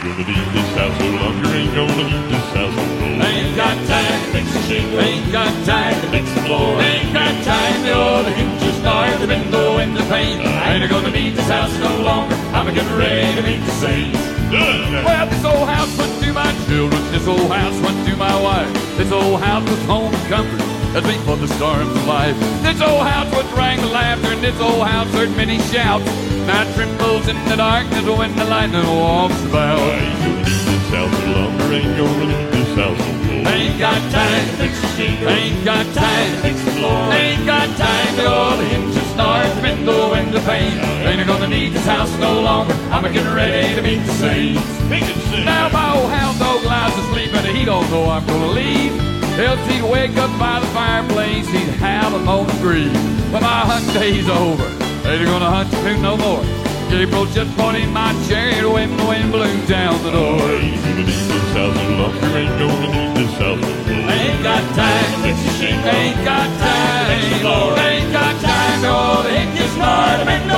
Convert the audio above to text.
gonna leave this house no longer, ain't gonna leave this house no more. Ain't got time to fix the shingle, ain't got time to fix the floor, ain't got time to all the hinges start the window and the pane. I ain't gonna leave this house no longer, I'm getting ready to meet the saints. Well, this old house went to my children, this old house went to my wife. This old house was home and comfort as we fought the storms of life. This old house was rang the laughter, and this old house heard many shouts. Now it trembles in the darkness when the lightning walks about. I ain't gonna leave this house no longer, ain't gonna leave this house no more. Ain't got time to fix the shingle, ain't got time to fix the floor, ain't got time to all the hinges start the window and the pane. Ain't gonna need this house no longer, I'm getting ready to meet the saints. Now my old hound dog lies asleep and he don't know I'm gonna leave. Else he'd wake up by the fireplace, he'd howl and moan and grieve. When my hunt day's over, ain't gonna hunt you no more. Gabriel just brought in my chariot when the wind blew down the door. Ain't gonna leave this house no longer, ain't gonna leave this house no more. Ain't got time to fix the shingle, ain't got time, ain't got time to all the hinges start the